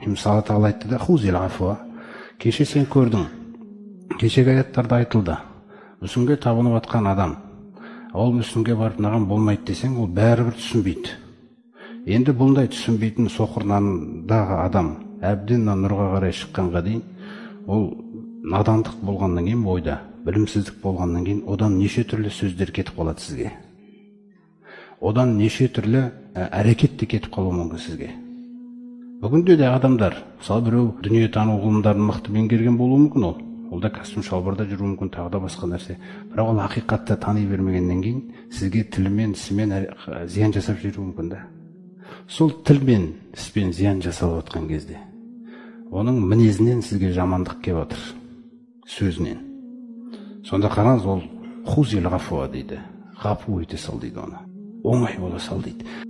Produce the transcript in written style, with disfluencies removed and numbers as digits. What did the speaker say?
мысалы Алла Тағала айтты да, хузил афуа, кеше сен көрдің, кешегі аяттарда айтылды, мүсінге табынып атқан адам, ол мүсінге барып мынаған болмайды десең, ол бәрібір түсінбейді. Енді бұндай түсінбейтін соқырнандағы адам әбден нұрға қарай шыққанға дейін, ол надандық болғаннан кейін ойда, білімсіздік болғаннан кейін одан неше түрлі сөздер кетіп қалады сізге. Одан неше түрлі әрекет те кетіп қалуы мүмкін сізге. Бүгінде де адамдар, мысалы біреу дүниетану ғылымдарын мықты меңгерген болуы мүмкін ол. Ол да костюм шалбарда жүруі мүмкін, тағы да басқа нәрсе. Бірақ ол ақиқатты тани бермегеннен кейін сізге тілмен, ісімен зиян жасап жүруі мүмкін да. Сол тілмен, іспен зиян жасалып отқан кезде, оның мінезінен сізге жамандық келіп отыр, сөзінен. Сонда қараңыз, ол хузил ғафуа дейді, ғафу ете сал дейді оны. Оңай бола сал дейді.